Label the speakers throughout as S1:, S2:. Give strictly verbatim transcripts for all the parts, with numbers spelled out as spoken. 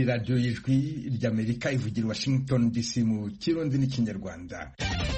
S1: radiyo y'ijwi ry'Amerika ivugira Washington D C mu kirundi n'ikinyarwanda.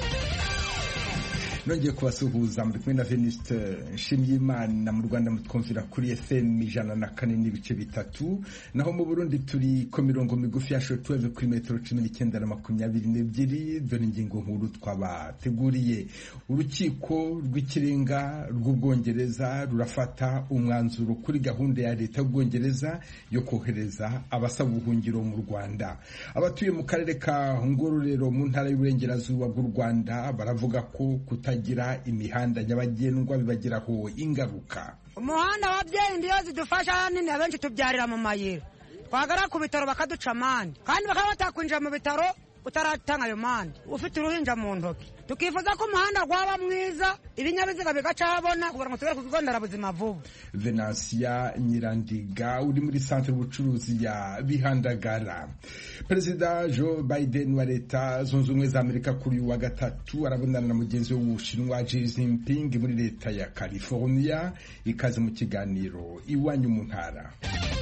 S1: Nongeye kubasuhuza muri kumwe na Venuste Nshimiyimana. Mu Rwanda mutwumvira kuri F M ijana na kane n'ibice bitatu, naho mu Burundi turi ku mirongo migufi ya shortwave kuri metero cumi n'icyenda na makumyabiri n'ebyiri. Dore ingingo nkuru twabateguriye. Urukiko rw'ikirenga rw'Ubwongereza rurafata umwanzuro kuri gahunda ya leta y'Ubwongereza yo kohereza abasaba ubuhungiro mu Rwanda. Abatuye mu karere ka Ngororero mu ntara y'Uburengerazuba bw'u Rwanda baravuga ko kutagira imihanda nyabagendwa bibagiraho ingaruka.
S2: Umuhanda wabyeyi ndiyo zidufasha nini, abenshi tubyarira mu mayira, twagara ku bitaro bakaduca amande, kandi bakaba batakwinjira mu bitaro utaratanga ayo mande ufite uruhinja mu ntoki. Tukifuza ko umuhanda gwaba mwiza, ibinyabiziga bigacabona kugira ngo tugere ku kigo nderabuzima vuba.
S1: Venansia Nyirandiga uri muri centre y'ubucuruzi ya Bihandagara. Perezida Joe Biden wa leta zunze ubumwe za Amerika kuri wa gatatu arabonana na mugenzi we w'Ubushinwa Xi Jinping muri leta ya California. Ikaze mu kiganiro iwanyu mu ntara.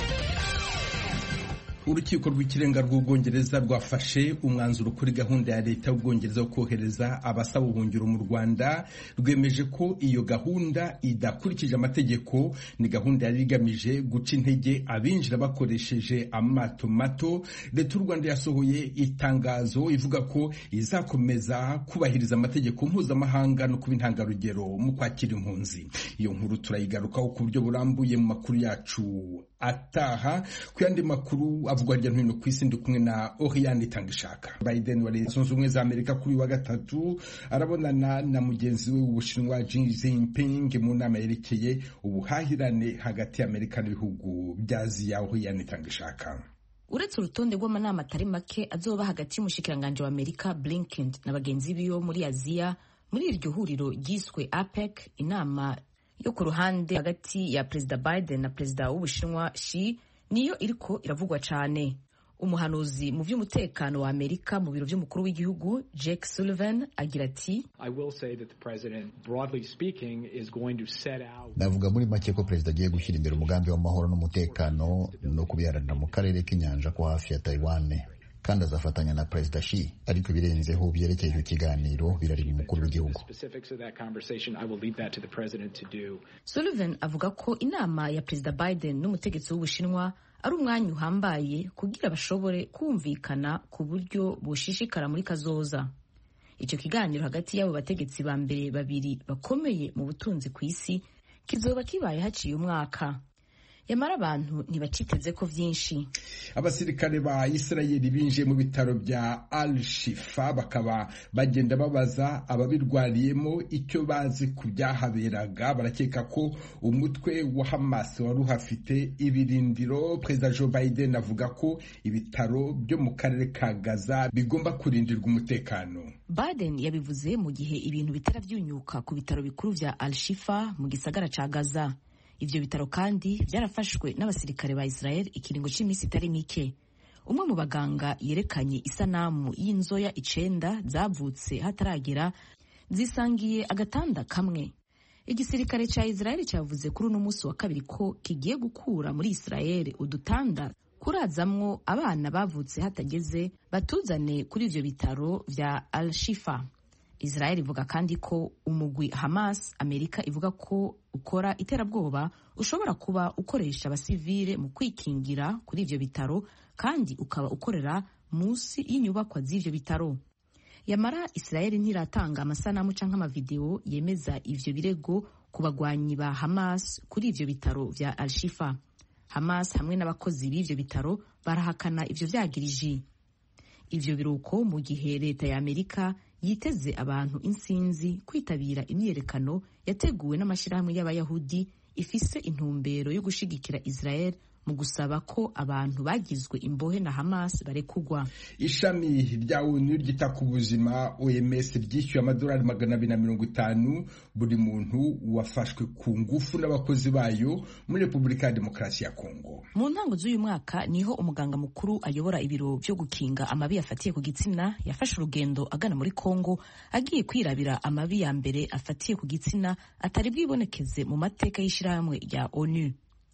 S1: Urukiko rw'ikirenga rw'Ubwongereza rwafashe umwanzuro kuri gahunda ya leta y'Ubwongereza yo kohereza abasaba ubuhungiro mu Rwanda. Rwemeje ko iyo gahunda idakurikije amategeko, ni gahunda yari igamije guca intege abinjira bakoresheje amato mato. Leta y'u Rwanda yasohoye itangazo ivuga ko izakomeza kubahiriza amategeko mpuzamahanga no kuba intangarugero mu kwakira impunzi. Iyo nkuru turayigarukaho ku buryo burambuye mu makuru yacu ataha. Ku yandi makuru avugwa hirya no hino ku isi ndi kumwe na Oriane Itangishaka. Biden wa leta zunze ubumwe za Amerika kuri wa gatatu arabonana na mugenzi we w'Ubushinwa Xi Jinping mu nama yerekeye ubuhahirane hagati y'Amerika n'ibihugu bya Aziya. Oriane Itangishaka.
S3: Uretse urutonde rw'amanama atari make azoba hagati y'umushikiranganje wa Amerika Blinken na bagenzi biyo muri Aziya, muri iryo huriro ryiswe APEC, inama yo ku ruhande hagati ya Perezida Biden na Perezida w'Ubushinwa Xi niyo iriko iravugwa cane. Umuhanuzi mu vy'umutekano wa Amerika mu biro vy'umukuru w'igihugu Jake Sullivan agira ati,
S4: navuga muri make ko perezida agiye gushyira imbere umugambi w'amahoro n'umutekano no kubiharanira mu karere k'inyanja ko hafi ya Taiwan, kandi azafatanya na Perezida Xi, ariko ibirenzeho byerekeye icyo kiganiro birari umukuru w'igihugu.
S3: Sullivan avuga ko inama ya Perezida Biden n'umutegetsi w'Ubushinwa ari umwanya uhambaye kugira bashobore kumvikana ku buryo bushishikara muri kazoza. Icyo kiganiro hagati y'abo bategetsi ba mbere babiri bakomeye mu butunzi ku isi kizoba kibaye haciye umwaka. Yamara abantu ntibaciteze ko vyinshi.
S1: Abasirikare ba Isirayeli binjiye mu bitaro bya Al-Shifa bakaba bagenda babaza ababirwariyemo icyo bazi ku byahaberaga. Barakeka ko umutwe wa Hamas wari uhafite ibirindiro. Perezida Joe Biden avuga ko ibitaro byo mu karere ka Gaza bigomba kurindirwa umutekano.
S3: Biden yabivuze mu gihe ibintu bitaravyunyuka ku bitaro bikuru vya Al-Shifa mu gisagara ca Gaza. Ivyo bitaro kandi byarafashwe n'abasirikare ba Israel ikiringo c'imisi itari mike. Umwe mu baganga yerekanye isanamu y'inzoya icenda zavutse hataragera zisangiye agatanda kamwe. Igisirikare ca Israel cyavuze kuri uno musi wa kabiri ko kigiye gukura muri Israel udutanda kurazamwo abana bavutse hatageze batuzane kuri ivyo bitaro vya Al-Shifa. Israel ivuga kandi ko umugwi Hamas Amerika ivuga ko ukora iterabwoba ushobora kuba ukoresha abasivile mu kwikingira kuri ivyo bitaro, kandi ukaba ukorera musi y'inyubakwa z'ivyo bitaro. Yamara Israel ntiratanga amasanamu canke amavideo yemeza ivyo birego ku bagwanyi ba Hamas kuri ivyo bitaro vya Al-Shifa. Hamas hamwe n'abakozi b'ivyo bitaro barahakana ivyo vyagiriji. Ivyo biruko mu gihe leta ya Amerika yiteze abantu insinzi kwitabira imyerekano yateguwe n'amashirahamwe y'abayahudi ifise intumbero yo gushigikira Israel mu gusaba ko abantu bagizwe imbohe na Hamas barekugwa.
S1: Ishami rya ONU ryita ku buzima O M S ryishyuye amadolari magana abiri na mirongo itanu buri muntu wafashwe ku ngufu n'abakozi bayo muri Repubulika ya Demokarasi ya Kongo.
S3: Mu ntango z'uyu mwaka niho umuganga mukuru ayobora ibiro byo gukinga amabi yafatiye ku gitsina yafashe urugendo agana muri Kongo agiye kwirabira amabi ya mbere afatiye ku gitsina atari bwibonekeze mu mateka y'ishirahamwe rya ONU.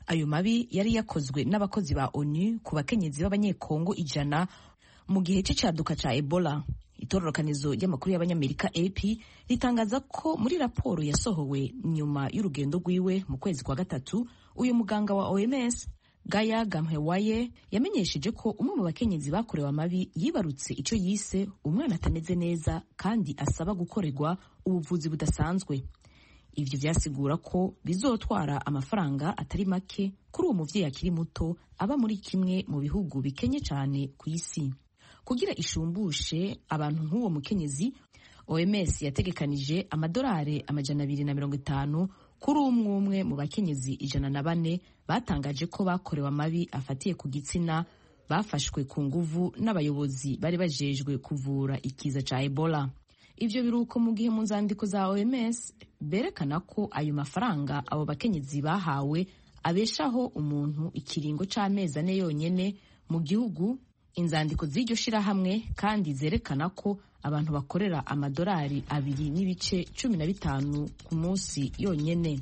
S3: ayo mabi yari yakozwe n'abakozi ba onu ku bakenyezi b'abanyekongo ijana mu gihe c'icyaduka ca Ebola. Itororokanizo ry'amakuru y'abanyamerika A P ritangaza ko muri raporo yasohowe nyuma y'urugendo rwiwe mu kwezi kwa gatatu, uyu muganga wa O M S Gaya Gamhewaye yamenyesheje ko umwe mu bakenyezi bakorewe amabi yibarutse ico yise umwana atameze neza kandi asaba gukorerwa ubuvuzi budasanzwe. Ivyo vyasigura ko bizotwara amafaranga atari make kuri uwo muvyeyi akiri muto aba muri kimwe mu bihugu bikenye cyane ku isi. Kugira ishumbushe abantu nk'uwo mukenyezi, O M S yategekanije amadolari amajana abiri na mirongo itanu kuri umwe umwe mu bakenyezi ijana na bane batangaje ko bakorewe amabi afatiye ku gitsina bafashwe ku nguvu n'abayobozi bari bajejwe kuvura ikiza ca Ebola. Ivyo biruko mu gihe mu nzandiko za O M S berekana ko ayo mafaranga abo bakenyezi bahawe abeshaho umuntu ikiringo c'amezi ane yonyene mu gihugu. Inzandiko z'iryo shirahamwe kandi zerekana ko abantu bakorera amadolari abiri n'ibice cumi na bitanu ku munsi yonyene.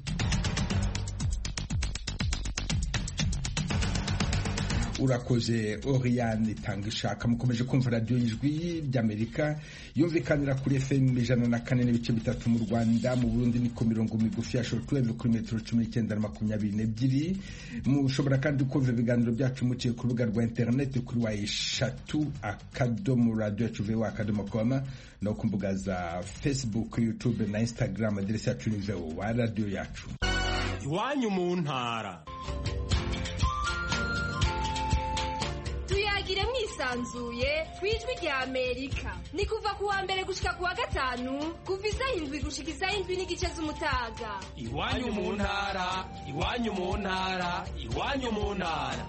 S1: Urakoze Oriane Tangishaka. Mukomeje kumva radio y'ijwi ry'Amerika yumvikanira kuri F M ijana na kane n'ibice bitatu mu Rwanda, mu Burundi ni ku mirongo migufi ya shortwave kuri metero cumi n'icyenda na makumyabiri n'ebyiri. Mushobora kandi kumva ibiganiro byacu muciye ku rubuga rwa internet kuri wa eshatu akadomo radio yacu voa akadomo com no ku mbuga za Facebook, YouTube na Instagram. Aderesi yacu ni voa radio yacu.
S5: Iwanyu mu ntara.
S6: Tuyagire mwisanzuye kwijwi rya Amerika. Ni kuva kuwa mbere gushika kuwa gatanu kuva isaha indwi gushika isaha indwi n'igice z'umutaga.
S5: Iwanyu mu ntara, iwanyu mu ntara, iwanyu mu ntara.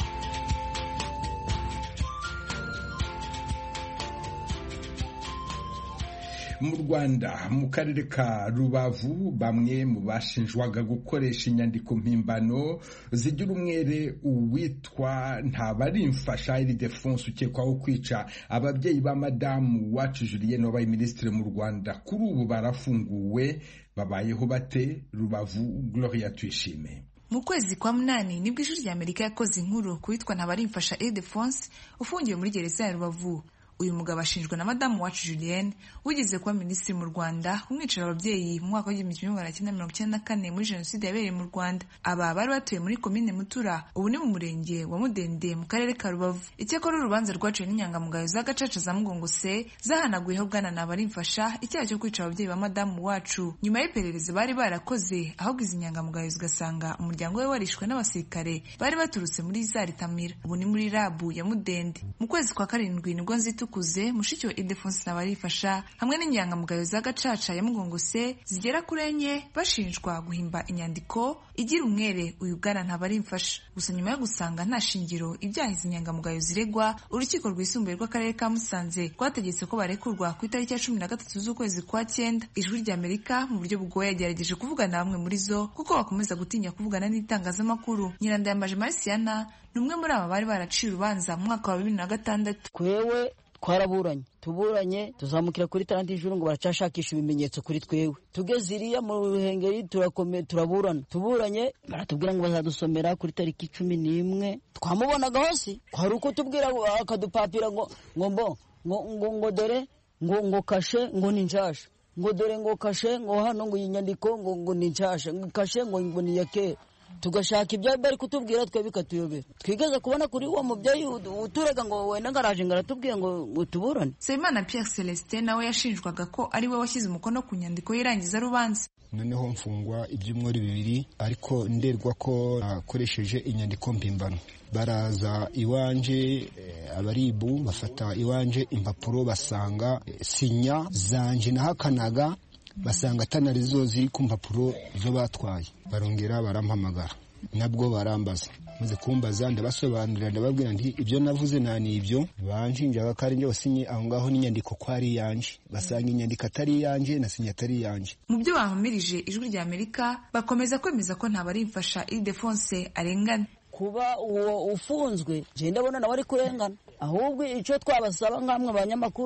S1: Mu Rwanda mu karere ka Rubavu, bamwe mu bashinjwaga gukoresha inyandiko mpimbano zigira umwere uwitwa Ntabarimfasha Ildefonse ukekwaho kwica ababyeyi ba Madamu Uwacu Julienne wabaye minisitiri mu Rwanda, kuri ubu barafunguwe. Babayeho bate? Rubavu, Gloria Tuyishime.
S7: Mu kwezi kwa munani nibwo ijwi rya Amerika yakoze inkuru kuwitwa Ntabarimfasha Ildefonse ufungiwe muri gereza ya Rubavu. Uyu mugabo ashinjwa na Madamu Uwacu Julienne wigeze kuba minisitiri mu Rwanda kumwicira ababyeyi mu mwaka w'igihumbi kimwe magana cyenda mirongo icyenda na kane muri jenoside yabereye mu Rwanda. Aba bari batuye muri komine Mutura, ubu ni mu murenge wa Mudende mu karere ka Rubavu. Icyakora urubanza rwaciwe n'inyangamugayo za Gacaca za Mugongo se zahanaguyeho bwana Ntabarimfasha icyaha cyo kwica ababyeyi ba Madamu Uwacu nyuma y'iperereza bari barakoze, ahubwo izi nyangamugayo zigasanga umuryango we warishwe n'abasirikare bari baturutse muri Zaritamira, ubu ni muri Rabu ya Mudende. Mu kwezi kwa karindwi nibwo nzitu kuze mushiki wa Ildefonse Ntabarimfasha hamwe n'inyangamugayo za Gacaca ya Mugongo se zigera kuri enye bashinjwa guhimba inyandiko igira umwere uyu bwana Ntabarimfasha. Gusa nyuma yo gusanga nta shingiro ibyaha izi nyangamugayo ziregwa, urukiko rwisumbuye rw'akarere ka Musanze rwategetse ko barekurwa ku itariki ya cumi na gatatu z'ukwezi kwa cyenda. Ijwi rya Amerika mu buryo bugoye yagerageje kuvugana bamwe muri zo kuko bakomeza gutinya kuvugana n'itangazamakuru. Nyirandayambaje Marciana ni umwe muri aba bari baraciye urubanza mu mwaka wa bibiri na gatandatu.
S8: Kwewe twaraburanye tuburanye tuzamukira kuri tanti ijuru ngo baracashakisha ibimenyetso kuri twewe, tugeze iriya mu ruhengeri turakome turaburana tuburanye baratubwira ngo bazadusomera kuri tariki cumi n'imwe. Twamubonaga hose kwari uko tubwira akadupapira ngo ngo mbo ngo ngo ngo dore ngo ngo kashe ngo ninjasha ngo dore ngo kashe ngo hano ngo inyandiko ngo ngo ninjasha ngo kashe ngo ngo niyake, tugashaka ibyo bari kutubwira twe bikatuyobera. Twigeze kubona kuri uwo mubyeyi uturaga ngo wenda ngaraje ngaratubwiye ngo tuburane.
S7: Semana Pierre Celestin nawe yashinjwaga ko ari we washyize umukono ku nyandiko y'irangiza rubanza.
S9: Noneho mfungwa ibyumweru bibiri ariko nderwa ko nakoresheje inyandiko mpimbano. Baraza iwanje abaribu bafata iwanje impapuro basanga sinya zanje nahakanaga, basanga atanarizo ziri ku mpapuro zo batwaye. Barongera barampamagara nabwo barambaza, maze kumbaza ndabasobanurira ndababwira nti ibyo navuze nani ibyo banshinjaga kari njye wasinye aho ngaho n'inyandiko kwari yanje, basanga inyandiko atari yanje na sinya atari yanje.
S7: Mu byo bahamirije ijwi rya Amerika bakomeza kwemeza ko Ntabarimfasha Ildefonse arengana.
S8: Kuba uwo ufunzwe je ndabona nawe ari kurengana, ahubwo icyo twabasaba nkamwe abanyamakuru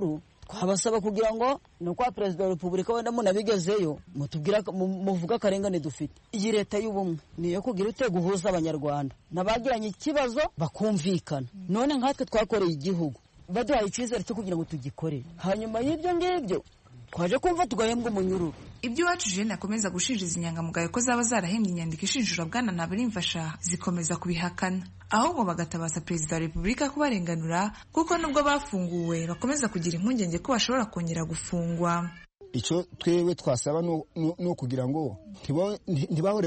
S8: twabasaba kugira ngo no kwa perezida wa repubulika wenda munabigezeyo mutubwira muvuga akarengane dufite. Iyi leta y'ubumwe niyo kugira ute guhuza abanyarwanda nabagiranye ikibazo bakumvikana. None nkatwe twakoreye igihugu baduhaye icyizere cyo kugira ngo tugikore, hanyuma y'ibyo ngibyo twaje kumva tugahembwa umunyururu.
S7: Ibyo Uwacu Julienne akomeza gushinjiza inyangamugayo ko zaba zarahembye inyandiko ishinjura Bwana Ntabarimfasha zikomeza kubihakana, ahubwo bagatabaza perezida wa repubulika kubarenganura kuko nubwo bafunguwe bakomeza kugira impungenge ko bashobora kongera gufungwa.
S9: Icyo twewe twasaba no kugira ngo ntibahore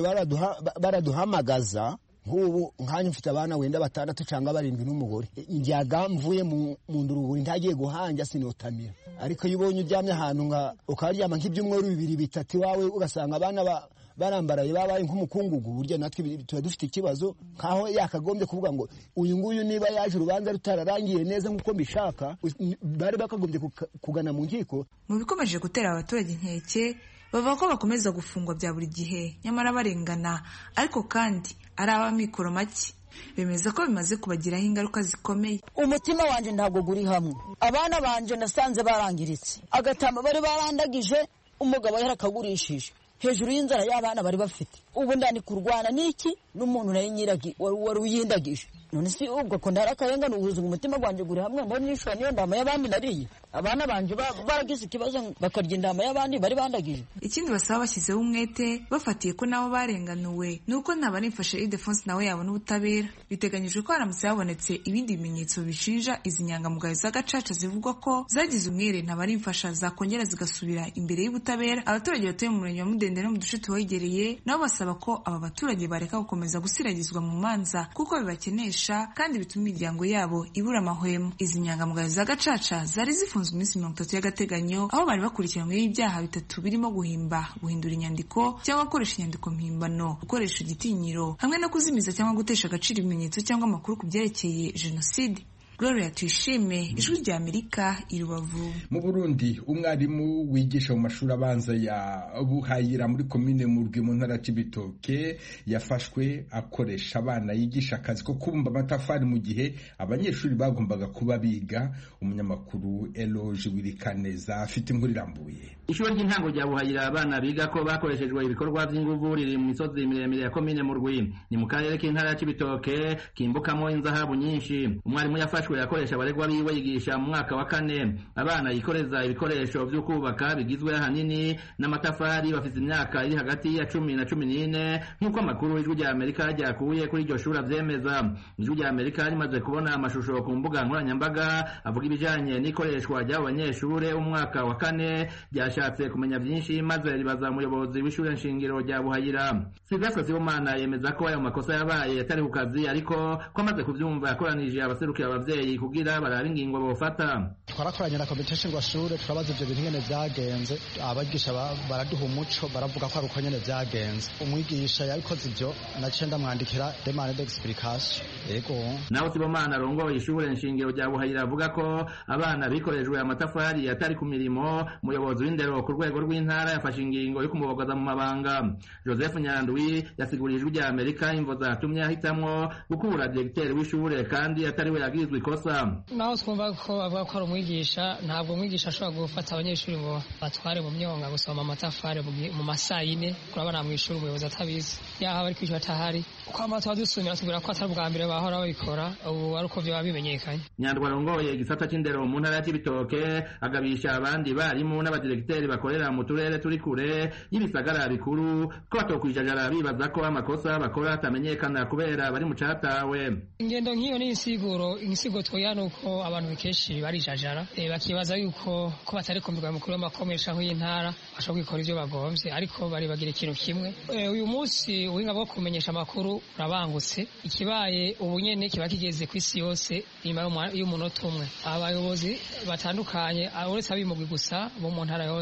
S9: baraduhamagaza nk'ubu nkanya mfite abana wenda batandatu cyangwa barindwi n'umugore njyaga mvuye mu nduruburi ntagiye guhanja sinotamira, ariko iyo ubonye uryamye ahantu nka ukaryama nk'ibyumweru bibiri bitatu iwawe ugasanga abana barambaraye babaye nk'umukungugu, burya natwe tuba dufite ikibazo nkaho yakagombye kuvuga ngo uyu nguyu niba yaje urubanza rutararangiye neza nk'uko mbishaka bari bakagombye kugana mu nkiko.
S7: Mu bikomeje gutera abaturage inkeke bavuga ko bakomeza gufungwa bya buri gihe nyamara barengana, ariko kandi ari ab'amikoro make bemeza ko bimaze kubagiraho ingaruka zikomeye.
S8: Umutima wanje ntabwo guri hamwe, abana banje nasanze barangiritse, agatama bari barandagije umugabo yarakagurishije hejuru y'inzara y'abana bari bafite. Ubu ndani kurwana niki n'umuntu naye nyiragi wari uyindagije. None si ubwo ko ndarakayengana ubuzima umutima gwanje guri hamwe mbone nishwa niyo ndama y'abandi nariye abana banje baragize ikibazo bakarya indama y'abandi bari bandagije.
S7: Ikindi basaba bashyizeho umwete bafatiye ko nabo barenganuwe nuko Ntabarimfasha Ildefonse nawe yabona ubutabera. Biteganyijwe ko haramutse habonetse ibindi bimenyetso bishinja izi nyangamugayo z'agacaca zivugwa ko zagize umwere Ntabarimfasha zakongera zigasubira imbere y'ubutabera. Abaturage batuye mu murenge wa Mudende no mu duce tuwegereye nabo basaba ko aba baturage bareka gukomeza gusiragizwa mu manza kuko bibakenesha kandi bituma imiryango yabo ibura amahwemo. Izi nyangamugayo z'agacaca zari zifunzwe iminsi mirongo itatu y'agateganyo aho bari bakurikiranyweho ibyaha bitatu birimo guhimba, guhindura inyandiko cyangwa gukoresha inyandiko mpimbano, gukoresha igitinyiro hamwe no kuzimiza cyangwa gutesha agaciro ibimenyetso cyangwa amakuru ku byerekeye jenoside. Gloria Tuyishime, Ijwi rya Amerika, i Rubavu.
S1: Mu Burundi umwarimu wigisha mu mashuri abanza ya Buhayira muri komine Murwi mu ntara Cibitoke yafashwe akoresha abana yigisha akazi ko kubumba amatafari mu gihe abanyeshuri bagombaga kuba biga. Umunyamakuru Eloge Wirikaneza afite inkuru irambuye.
S10: Ishuri ry'intango rya Buhayira abana biga ko bakoreshejwe ibikorwa by'inguvu riri mu misozi miremire ya komine Murwi ni mu karere k'intara Cibitoke kimbukamo inzahabu nyinshi. Umwarimu yafashwe yakoresha abaregwa biwe yigisha mu mwaka wa kane abana yikoreza ibikoresho byo kubaka bigizwe ahanini n'amatafari bafite imyaka iri hagati ya cumi na cumi n'ine nk'uko amakuru Ijwi rya Amerika ryakuye kuri iryo shuri avyemeza. Ijwi rya Amerika rimaze kubona amashusho ku mbuga nkoranyambaga avuga ibijanye n'ikoreshwa ry'abo banyeshure umwaka wa kane ryashatse kumenya byinshi maze ribaza umuyobozi w'ishure nshingiro rya Buhayira. Sylvestre Sibomana yemeza ko ayo makosa yabaye atari ku kazi ariko ko amaze kuvyumva yakoranije abaserukira abavyeyi kugira barabe ingingo bofata.
S11: Twarakoranye na competition ngo shure turabaza ivyo bintu nyene vyagenze, abagisha baraduha umuco baravuga ko ari uko nyene vyagenze. Umwigisha yabikoze ivyo naciye ndamwandikira demande d'explication. Yego
S10: naho Sibomana arongoye ishure nshingiro rya Buhayira avuga ko abana bikorejwe amatafari atari ku mirimo. Umuyobozi w'indero ku rwego rw'intara yafashe ingingo yo kumubogoza mu mabanga. Joseph Nyandwi yasiguriye Ijwi rya Amerika imvo zatumye ahitamwo gukura directeur w'ishure kandi atari we yagirizwe ikosa.
S12: Naho twumva ko bavuga ko ari umwigisha, ntabwo umwigisha ashobora gufata abanyeshuri ngo batware mu myonga gusoma amatafari mu masaha yine kurabana mu ishuri umuyobozi atabizi yaha bari kwishyura atahari uko amatwa dusumira tubwira ko atari ubwa mbere bahora babikora ubu ari uko byaba bimenyekanye.
S10: Nyandwi arongoye igisata c'indero mu ntara ya Cibitoke agabisha abandi barimu n'abadiregiteri bakorera mu turere turi kure y'ibisagara bikuru ko batokwijajara bibaza ko amakosa bakora atamenyekana kubera bari mu catawe.
S12: Ingendo nk'iyo ni insiguro insigo twoya nuko abantu kenshi barijajara e, bakibaza yuko ko batari kumbirwa mukuru w'amakomesha nk'intara bashobora gukora ivyo bagomvye ariko bari bagira ikintu kimwe. E, uyu munsi ubuhinga bwo kumenyesha amakuru urabangutse ikibaye ubu nyene kiba kigeze ku isi yose inyuma y'umunota umwe. Abayobozi batandukanye uretse abimugwi gusa bo mu ntara yose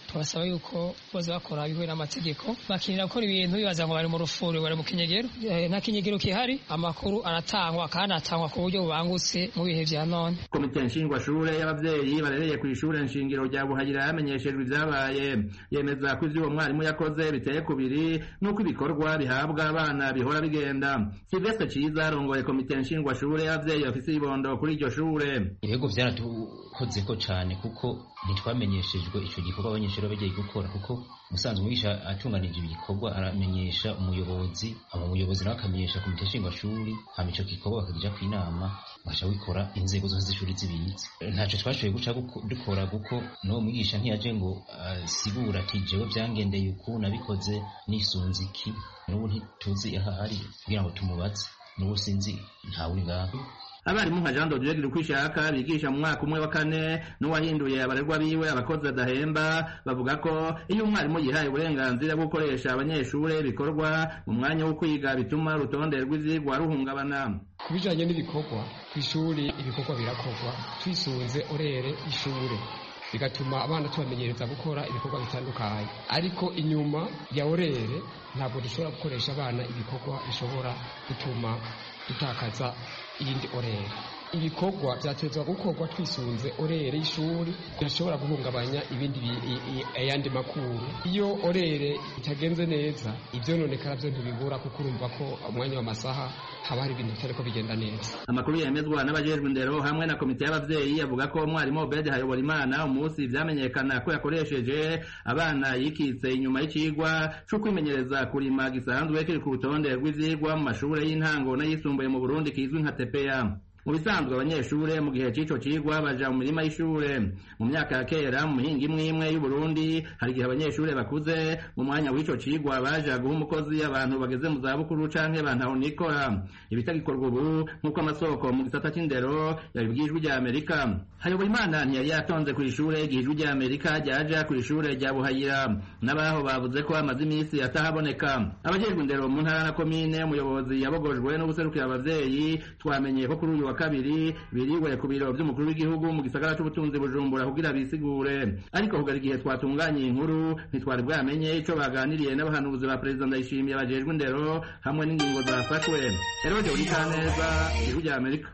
S12: tubasaba yuko boza bakora bihuye n'amategeko bakinira gukora ibintu bibaza ngo bari mu rufuri bari mu kinyegero nta kinyegero kihari amakuru aratangwa kandi atangwa ku buryo bubangutse mu bihe vya none.
S10: Komite nshingwashure y'abavyeyi barereye ku ishure nshingiro rya Buhayira yamenyeshejwe ivyabaye yemeza ko ivyo uwo mwarimu yakoze biteye kubiri n'uko ibikorwa bihabwa abana bihora bigenda. Sylvestre Ciza arongoye komite nshingwashure y'abavyeyi bafise ibondo kuri iryo shure.
S13: Yego vyaratukozeko cane kuko ntitwamenyeshejwe ico gikorwa abanyeshuri bagiye gukora kuko musanzwe umwigisha atunganije ibikorwa aramenyesha umuyobozi aba umuyobozi nawe akamenyesha komite nshingwashuri hama ico gikorwa bakagija ku inama basha wikora inzego zose z'ishuri zibitse. Ntaco twashoboye guca dukora kuko no mwigisha ntiyaje ngo asigura ati jewe vyangendeye uku nabikoze nisunze iki n'ubu ntituzi ahari kugira ngo tumubaze n'ubu sinzi ntawe ngaho.
S10: Abarimu nka Jean Dodieu Girukwishaka bigisha mu mwaka umwe wa kane n'uwahinduye abarerwa biwe abakozi badahemba bavuga ko iyo umwarimu yihaye uburenganzira bwo gukoresha abanyeshure bikorwa mu mwanya wo kwiga bituma urutonde rw'ivyigwa ruhungabana.
S14: Kubijanye n'ibikorwa kw'ishuri ibikorwa birakorwa twisunze orere ishure bigatuma abana tubamenyereza gukora ibikorwa bitandukanye ariko inyuma ya orere ntabwo dushobora gukoresha abana ibikorwa bishobora gutuma dutakaza iyindi orere. Ibikorwa byatezwa gukorwa twisunze orere y'ishuri birashobora guhungabanya ibindi ayandi makuru. Iyo orere itagenze neza ivyononekara byo ntibibura kuko urumva ko umwanya w'amasaha haba hari ibintu bitariko bigenda neza.
S10: Amakuru yemezwa n'abajejwe indero hamwe na komite y'abavyeyi avuga ko umwarimu Obed Hayoborimana umunsi vyamenyekana ko yakoresheje abana yikitse inyuma y'icigwa cyo kwimenyereza kurima gisanzwe kiri ku rutonde rw'ivyigwa mu mashure y'intango n'ayisumbuye mu Burundi kizwi nka T P A. Mu bisanzwe abanyeshure mu gihe c'ico cigwa baja mu mirima y'ishure. Mu myaka ya kera mu mihinga imwe imwe y'u Burundi hari igihe abanyeshure bakuze mu mwanya w'ico cigwa baja guha umukozi abantu bageze mu zabukuru canke bantaho nikora. Ibitagikorwa ubu nk'uko amasoko mu gisata c'indero yabibwijwe rya Amerika. Hayoborimana ntiyari yatonze ku ishure igihijwe rya Amerika ryaja ku ishure rya Buhayira n'abaho bavuze ko amaze iminsi atahaboneka. Abajejwe indero mu ntara na komine umuyobozi yabogojwe no guserukira abavyeyi twamenye ko kuri uyu wa kabiri biriwe ku biro by'umukuru w'igihugu mu gisagara c'ubutunzi Bujumbura kugira bisigure ariko kugara igihe twatunganye inkuru ntitwari bwamenye ico baganiriye n'abahanuzi ba Perezida Ndayishimiye abajejwe indero hamwe n'ingingo zafashwe. Eroje uri kaneza ijwi rya Amerika.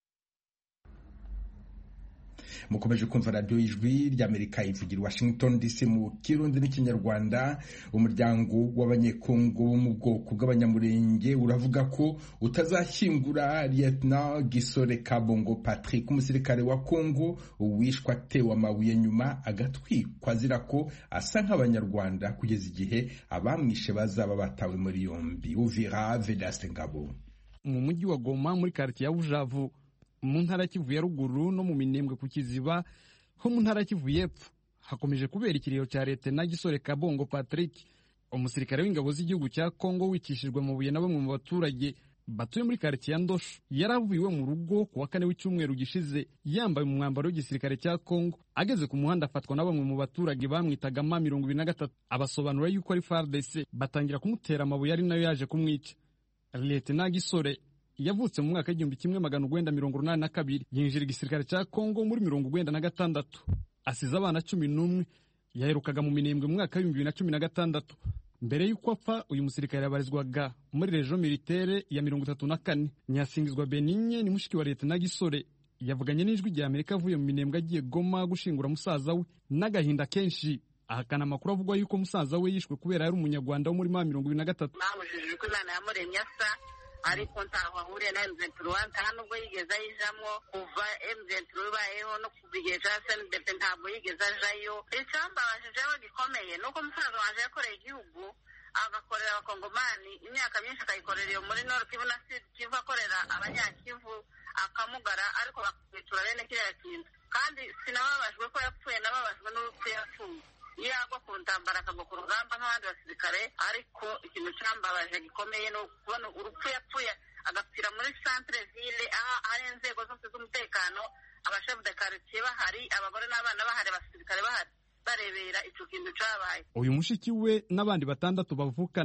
S1: Mukomeje kumva radio ijwi ry'Amerika ivugira Washington D C mu Kirundi n'ikinyarwanda. Umuryango w'abanyekongo bo mu bwoko bw'abanyamurenge uravuga ko utazashyingura Lieutenant Gisore Kabongo Patrick umusirikare wa Kongo wishwa atewe amabuye nyuma agatwikwa azira ko asa nk'abanyarwanda kugeza igihe abamwishe bazaba batawe muri yombi. Uvira Vedaste Ngabo
S15: mu mujyi wa Goma muri quartier ya Bujavu mu ntara Kivu ya ruguru no mu Minembwe ku Kiziba ho mu ntara Kivu y'epfo hakomeje kubera ikiriyo cya Lieutenant Gisore Kabongo Patrick umusirikare w'ingabo z'igihugu cya Kongo wicishijwe mu buye na bamwe mu baturage batuye muri quartier ya Ndosho. Yaravuye mu rugo ku wa kane w'icyumweru gishize yambaye mu mwambaro w'igisirikare cya Kongo ageze ku muhanda afatwa na bamwe mu baturage bamwitaga ma mirongo ibiri na gatatu abasobanura yuko ari F A R D C batangira kumutera amabuye ari nayo yaje kumwica. Lieutenant Gisore yavutse mu mwaka w'igihumbi kimwe magana urwenda mirongo urunani na kabiri yinjira igisirikare cya Kongo muri mirongo urwenda na gatandatu asize abana cumi n'umwe. Yaherukaga mu Minembwe mu mwaka w'ibihumbi bibiri na cumi na gatandatu. Mbere y'uko apfa uyu musirikare yabarizwaga muri region militaire ya mirongo itatu na kane. Nyasingizwa Benigne ni mushiki wa Lieutenant Gisore yavuganye n'ijwi rya Amerika avuye mu Minembwe agiye Goma gushingura musaza we n'agahinda kenshi ahakana amakuru avuga yuko musaza we yishwe kubera yari umunyarwanda wo muri ma mirongo ibiri na gatatu.
S16: Namujije ko Imana yamuremye asa ariko ntaho ahuriye na M vingt-trois nta nubwo yigeze ayijamwo kuva M vingt-trois ibayeho no kubigeja S N D P ntabwo yigeze ajayo. Icyambabaje jewe gikomeye nuko musaza wanje yakoreye igihugu agakorera abakongomani imyaka myinshi akayikorera iyo muri Nord Kivu na Sud Kivu akorera abanyakivu akamugara ariko bakwitura bene kiriya kintu kandi sinababajwe ko yapfuye nababajwe n'urupfu yapfuye. Yagwa ku ntambara akagwa ku rugamba nk'abandi basirikare ariko ikintu cyambabaje gikomeye no kubona urupfu yapfuye agapfira muri centre ville aha hari inzego zose z'umutekano abashefu de quartier bahari abagore n'abana bahari abasirikare bahari barebera ico kintu cabaye.
S15: Uyu mushiki we n'abandi batandatu bavukana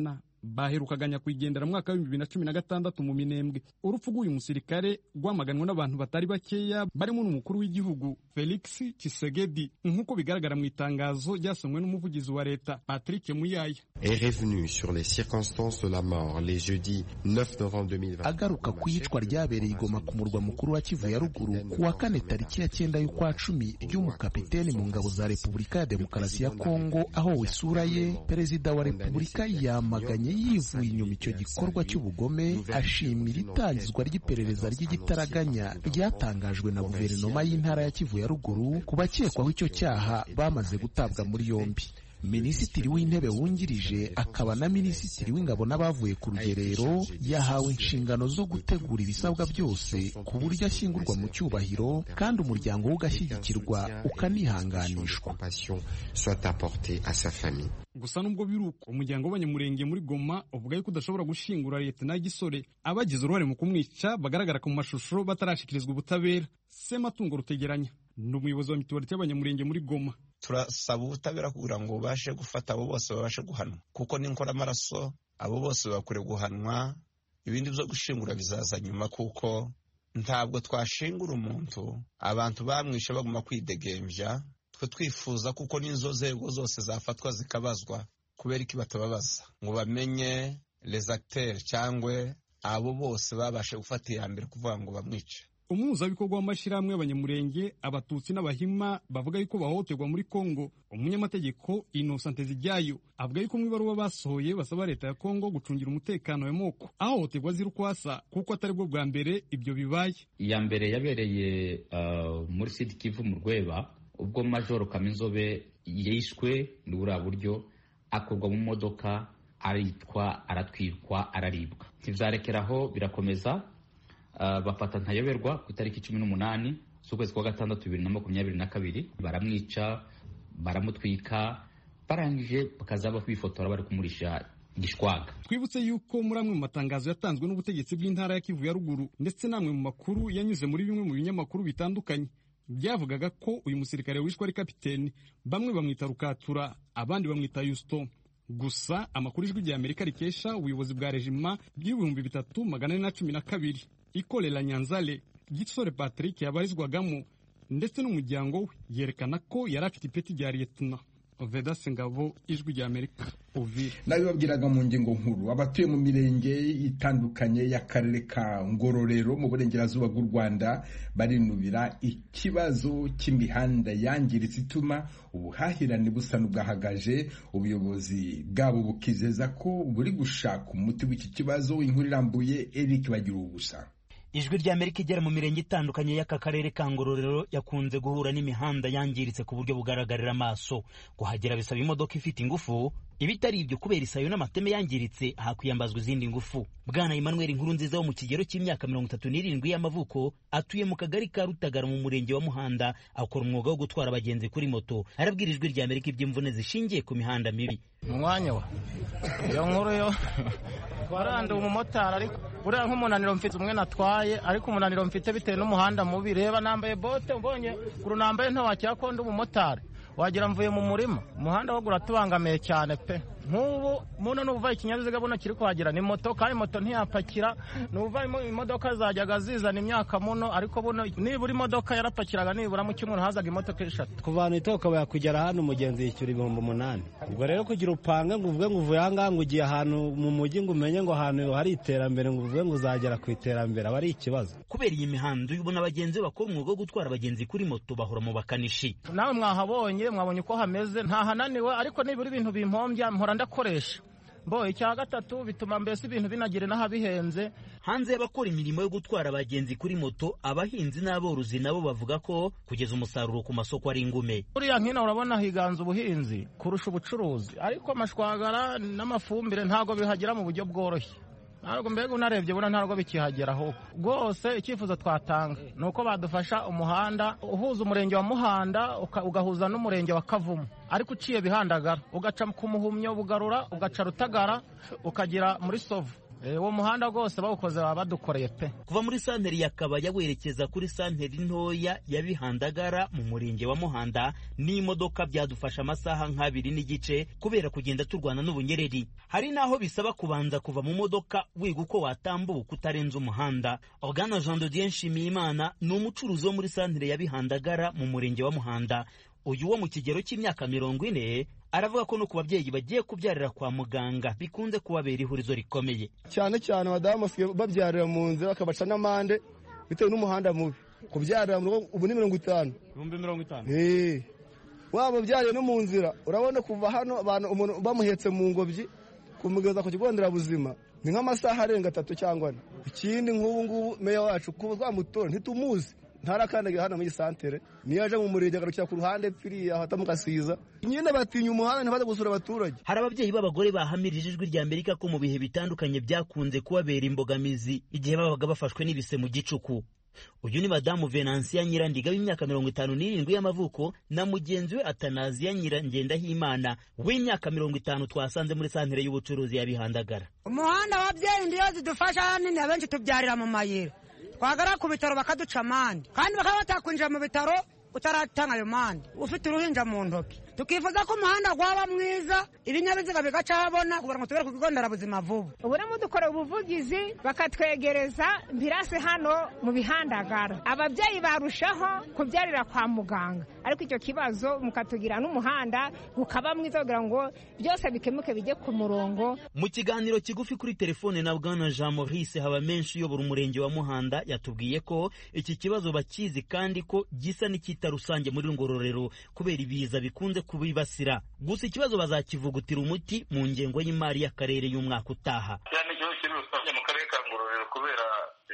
S15: baherukaganya kuyigendera mu mwaka wa bibiri na cumi na gatandatu mu Minembwe. Urupfu rw'uyu musirikare rwamaganwe n'abantu batari bakeya barimo n'umukuru w'igihugu Felix Tshisekedi, nk'uko bigaragara mu itangazo ryasomwe n'umuvugizi wa leta Patrick Muyaya.
S17: Est revenu sur les circonstances de la mort les jeudi neuf novembre deux mille vingt.
S18: Agaruka ku iyicwa ryabereye i Goma ku murwa mukuru wa Kivu ya ruguru ku wa kane tariki ya cyenda y'ukwa cumi ry'umukapiteni mu ngabo za Repubulika ya Demokarasi ya Kongo, aho isura ye perezida wa Repubulika yamaganye yivuye inyuma icyo gikorwa cy'ubugome, ashimira itangizwa ry'iperereza ry'igitaraganya ryatangajwe na guverinoma y'intara ya Kivu ya ruguru ku bakekwaho icyo cyaha bamaze gutabwa muri yombi. Minisitiri w'intebe wungirije akaba na minisitiri w'ingabo n'abavuye ku rugerero yahawe inshingano zo gutegura ibisabwa byose ku buryo ashyingurwa mu cyubahiro kandi umuryango we ugashyigikirwa ukanihanganishwa.
S15: Gusa nubwo biruko umuryango w'abanyamurenge muri Goma uvuga yuko udashobora gushingura leta na gisore abagize uruhare mu kumwica bagaragara ku mashusho batarashikirizwa ubutabera. Sematungo Rutegeranya ni umuyobozi wa mituwalite y'abanyamurenge muri Goma.
S19: Turasaba ubutabera kugira ngo ubashe gufata abo bose babashe guhanwa, kuko n'inkora amaraso abo bose bakwiye guhanwa. Ibindi byo gushingura bizaza nyuma, kuko ntabwo twashingura umuntu abantu bamwishe baguma kwidegembya. Twe twifuza kuko n'inzo zego zose zafatwa zikabazwa, kubera iki batababaza ngo bamenye les acteurs cyangwa abo bose babashe gufata iya mbere kuvuga ngo bamwice.
S15: Umuhuzabikorwa w'amashyirahamwe y'abanyamurenge, abatutsi n'abahima bavuga yuko bahohoterwa muri Kongo. Umunyamategeko Innocent Zijyayo avuga yuko mu ibaruwa basohoye basaba leta ya Kongo gucungira umutekano w'amoko ahohoterwa ziri ukwasa, kuko atari bwo bwa mbere ibyo bibaye.
S20: Iya mbere yabereye uh, muri Sud Kivu mu Rweba, ubwo Major Kaminzobe yishwe n'ubura buryo akorwa mu modoka, aritwa aratwirwa araribwa. Ntivyarekeraho birakomeza. Uh, bafata ntayoberwa ku itariki cumi n'umunani z'ukwezi kwa gatandatu bibiri na makumyabiri na kabiri, baramwica baramutwika, barangije bakazaba kwifotora bari kumurisha gishwaga.
S15: Twibutse yuko muri amwe mu matangazo yatanzwe n'ubutegetsi bw'intara ya Kivu ya ruguru ndetse namwe mu makuru yanyuze muri bimwe mu binyamakuru bitandukanye byavugaga ko uyu musirikare wishwe ari kapiteni, bamwe bamwita Rukatura abandi bamwita Houston. Gusa amakuru ijwi rya Amerika rikesha ubuyobozi bwa rejima bw'ibihumbi bitatu magana ane na cumi na kabiri Ikorera Nyanzale Gisore Patrick yabarizwagamo ndetse n'umuryango we yerekana ko yari afite ipeti rya Lieutenant. Vedaste Ngabo, ijwi rya Amerika, Uvira.
S1: Nabibabwiraga mu ngingo nkuru, abatuye mu mirenge itandukanye y'akarere ka Ngororero mu burengerazuba bw'u Rwanda barinubira ikibazo cy'imihanda yangiritse ituma ubuhahirane busa n'ubwahagaje. Ubuyobozi bwabo bukizeza ko buri gushaka umuti w'iki kibazo. Inkuru irambuye Eric Bagiruwubusa.
S21: Ijwi rya Amerika igera mu mirenge itandukanye y'aka karere ka Ngororero yakunze guhura n'imihanda yangiritse ku buryo bugaragarira amaso. Kuhagera bisaba imodoka ifite ingufu, ibitari ibyo kubera isayo n'amateme yangiritse hakwiyambazwa izindi ngufu. Bwana Emmanuel Nkurunziza wo mu kigero cy'imyaka mirongo itatu n'irindwi y'amavuko atuye mu kagari ka Rutagara mu murenge wa Muhanda, akora umwuga wo gutwara abagenzi kuri moto. Arabwira ijwi rya Amerika iby'imvune zishingiye ku mihanda mibi.
S22: Mwanya wa iyo nkuru yo twaranda umumotari, ariko buriya nk'umunaniro mfite umwe natwaye, ariko umunaniro mfite bitewe n'umuhanda mubi. Reba nambaye bote, mbonye kuru nambaye nta wakyakonda umumotari wagira mvuye mu murima. Umuhanda wo guratubangamiye cyane pe. Nk'ubu muno nuva ikinyabiziga buno kiri kuhagira ni moto, kandi moto ntiyapakira. Nuva imodoka zajyaga zizana imyaka muno, ariko buno nibura imodoka yarapakiraga nibura mu cyumweru hazaga imodoka eshatu.
S23: Kuvana itoka bayakugera hano umugenzi yishyura ibihumbi umunani. Ubwo rero kugira upange ngo uvuge ngo uvuye ahangaha ngo ugiye ahantu mu mujyi ngo umenye ngo ahantu hari iterambere ngo uvuge ngo uzagera ku iterambere, aba ari ikibazo.
S21: Kubera iyi mihanda ubona abagenzi bakora umwuga wo gutwara abagenzi kuri moto bahora mu bakanishi.
S22: Nawe mwahabonye mwabonye uko hameze, nta hananiwe, ariko nibura ibintu bimpombya mpora ndakoresha. Bo icya gatatu bituma mbese ibintu binagire naho bihenze.
S21: Hanze y'abakora imirimo yo gutwara abagenzi kuri moto, abahinzi n'aborozi nabo bavuga ko kugeza umusaruro ku masoko ari ingume.
S22: Buriya nkina urabona higanza ubuhinzi kurusha ubucuruzi, ariko amashwagara n'amafumbire ntago bihagera mu buryo bworoshye. Ntabwo mbega unarebye buna ntabwo bikihageraho rwose. Icyifuzo twatanga ni uko badufasha umuhanda uhuza umurenge wa Muhanda ugahuza n'umurenge wa Kavumu, ariko uciye bihandagara ugaca ku Muhumyo bugarura ugaca Rutagara ukagera muri Sovu. uwo muhanda rwose bawukoze baba badukoreye pe.
S21: Kuva muri santeri ya Kabaya werekeza kuri santeri ntoya ya Bihandagara mu murenge wa Muhanda n'imodoka byadufasha amasaha nk'abiri n'igice kubera kugenda turwana n'ubunyereri. Hari naho bisaba kubanza kuva mu modoka wiga uko watambuka utarenze umuhanda. Organa Jean de Dieu Nshimiyimana ni umucuruzi wo muri santeri ya Bihandagara mu murenge wa Muhanda. Uyu wo mu kigero cy'imyaka mirongo ine aravuga ko no ku babyeyi bagiye kubyarira kwa muganga bikunze kubabera ihurizo rikomeye.
S2: Cyane cyane abadamu babyarira mu nzira bakabaca n'amande bitewe n'umuhanda mubi. Kubyarira ubu ni mirongo itanu.
S22: Ibihumbi mirongo itanu.
S2: Eh. Waba byariye no mu nzira urabona kuva hano abantu umuntu bamuhetse mu ngobyi kumugeza ku kigo nderabuzima ni nk'amasaha arenga atatu cyangwa ane. Ikindi nk'ubu ngubu meya wacu kuba twamutora ntitumuzi. Ntarakandagira hano muri santere niyo aje mu murenge agarukira ku ruhande pfiriya hatamukasiza nyine batinya umuhanda ntibaze gusura abaturage.
S21: Hari ababyeyi b'abagore bahamirije ijwi rya Amerika ko mu bihe bitandukanye byakunze kubabera imbogamizi igihe babaga bafashwe n'ibise mu gicuku. Uyu ni madamu Venansia Nyirandiga w'imyaka mirongo itanu n'irindwi y'amavuko na mugenzi we Atanaziya Nyirangendahimana w'imyaka mirongo itanu twasanze muri santere y'ubucuruzi ya Bihandagara.
S3: Umuhanda w'abyeyi ndiyo zidufasha hanini abenshi tubyarira mu mayira. Twagara ku bitaro bakaduca amande kandi bakaba batakwinjira mu bitaro utaratanga ayo mande ufite uruhinja mu ntoki. Tukifuza ko umuhanda gwaba mwiza ibinyabiziga bigaca habona kugira ngo tubere ku kigo nderabuzima vuba.
S4: Ubu rero dukora ubuvugizi bakatwegereza mbirase hano mu Bihandagara. Ababyeyi barushaho kubyarira kwa muganga ariko icyo kibazo mukatugira n'umuhanda gukaba mwiza kugira ngo byose bikemuke bijye ku murongo.
S21: Mu kiganiro kigufi kuri telefone na Bwana Jean Maurice Habamenshi uyobora umurenge wa Muhanda yatubwiye ko iki kibazo bakizi kandi ko gisa n'ikita rusange muri Ngororero kubera ibiza bikunze kubibasira. Gusa ikibazo bazakivugutira umuti mu ngengo y'imari y'akarere y'umwaka utaha.
S24: Cyane cyo kiri rusange mu karere ka Ngororero kubera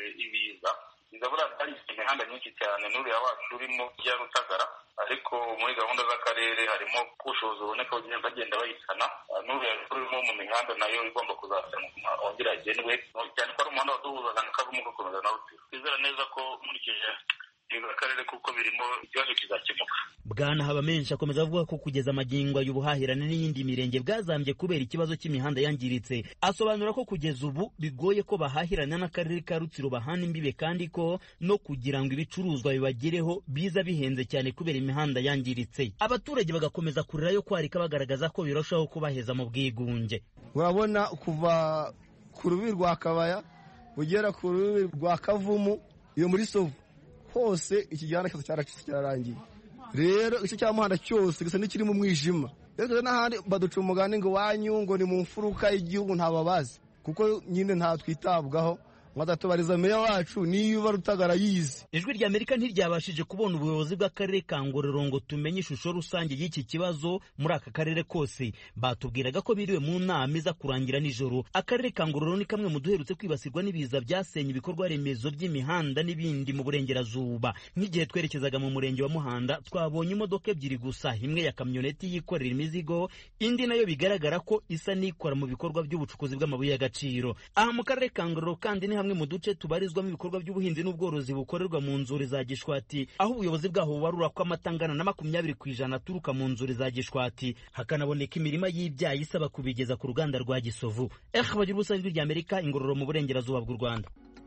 S24: ibiza bizabura ari imihanda myinshi cyane n'uriya wacu urimo ya Rutagara ariko muri gahunda z'akarere harimo kushoza uboneka bagenda bayisana n'uriya urimo mu mihanda nayo igomba kuzasanwa ongera agenwe cyane ko ari umuhanda waduhuzaga n'akavumu gakomeza na Rutiro. Twizera neza ko nkurikije akarere kuko birimo ikibazo kizakemuka.
S21: Bwana Habamenshi akomeza avuga ko kugeza amagingo y'ubuhahirane n'iyindi mirenge bwazambye kubera ikibazo cy'imihanda yangiritse. Asobanura ko kugeza ubu bigoye ko bahahirana n'akarere ka Rutsiro bahana imbibe kandi ko no kugira ngo ibicuruzwa bibagereho biza bihenze cyane kubera imihanda yangiritse. Abaturage bagakomeza kurira yo kwarika bagaragaza ko birushaho kubaheza mu bwigunge.
S2: Urabona kuva ku rubi rwa Kabaya ugera ku rubi rwa Kavumu iyo muri Sovu hose ikijyana cyose cyaracitse cyararangiye. Rero icyo cyamuhanda cyose gisa n'ikiri mu mwijima. Rero n'ahandi baduca umugani ngo wanyu ngo ni mu mfuruka y'igihugu ntababazi kuko nyine nta twitabwaho mwadatubariza meya wacu niyo Rutagara yize.
S21: Ijwi rya Amerika ntiryabashije kubona ubuyobozi bw'akarere ka Ngororero ngo tumenye ishusho rusange y'iki kibazo muri aka karere kose. Batubwiraga ko biriwe mu nama iza kurangira nijoro. Akarere ka Ngororero ni kamwe mu duherutse kwibasirwa n'ibiza byasenye ibikorwa remezo by'imihanda n'ibindi mu burengerazuba. Nk'igihe twerekezaga mu murenge wa Muhanda twabonye imodoka ebyiri gusa, imwe ya kamyoneti yikorera imizigo, indi nayo bigaragara ko isa n'ikora mu bikorwa by'ubucukuzi bw'amabuye y'agaciro. Aha mu karere ka Ngororero kandi ni hamwe mu duce tubarizwamo ibikorwa by'ubuhinzi n'ubworozi bukorerwa mu nzuri za Gishwati, aho ubuyobozi bwaho bubarura ko amatangana na makumyabiri ku ijana aturuka mu nzuri za Gishwati, hakanaboneka imirima y'ibyayi isaba kubigeza ku ruganda rwa Gisovu. Eh bagira ubusanzwe rya Amerika Ingororero mu burengerazuba bw'u Rwanda.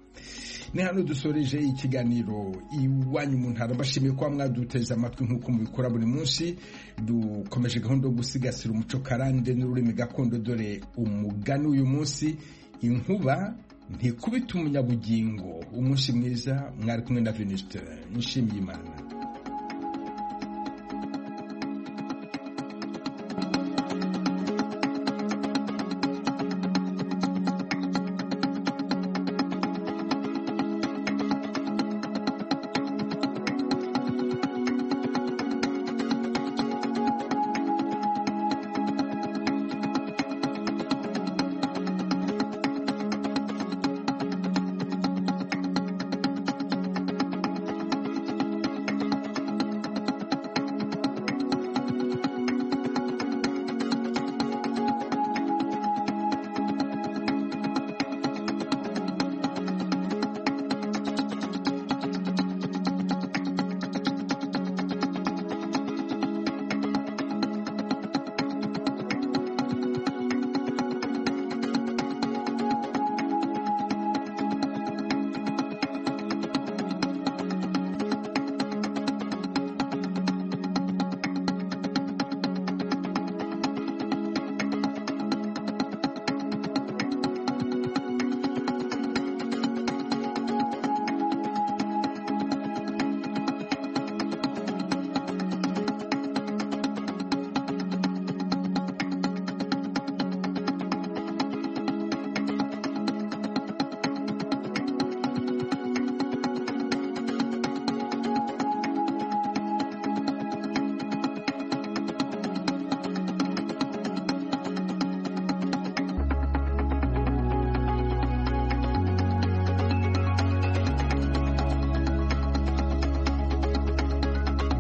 S1: Ni hano dusoreje ikiganiro iwanyu mu ntara. Bashimiye kwa mwaduteze amatwi nk'uko mubikora buri munsi. Dukomeje gahunda yo gusigasira umuco karande n'ururimi gakondo, dore umugani uyu munsi: inkuba ntikubita umunyabugingo. Umunsi mwiza, mwari kumwe na Venuste Nshimiyimana.